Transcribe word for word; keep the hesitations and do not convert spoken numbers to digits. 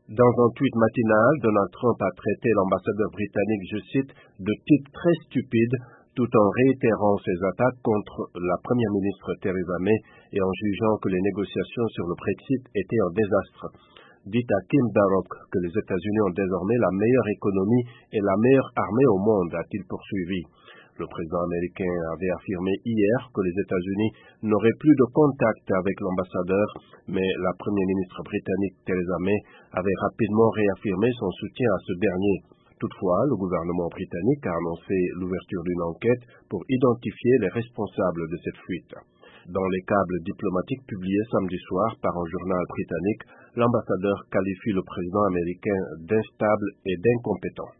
Dans un tweet matinal, Donald Trump a traité l'ambassadeur britannique, je cite, de type très stupide, tout en réitérant ses attaques contre la première ministre Theresa May et en jugeant que les négociations sur le Brexit étaient un désastre. Dites à Kim Darroch que les États-Unis ont désormais la meilleure économie et la meilleure armée au monde, a-t-il poursuivi. Le président américain avait affirmé hier que les États-Unis n'auraient plus de contact avec l'ambassadeur, mais la première ministre britannique Theresa May avait rapidement réaffirmé son soutien à ce dernier. Toutefois, le gouvernement britannique a annoncé l'ouverture d'une enquête pour identifier les responsables de cette fuite. Dans les câbles diplomatiques publiés samedi soir par un journal britannique, l'ambassadeur qualifie le président américain d'instable et d'incompétent.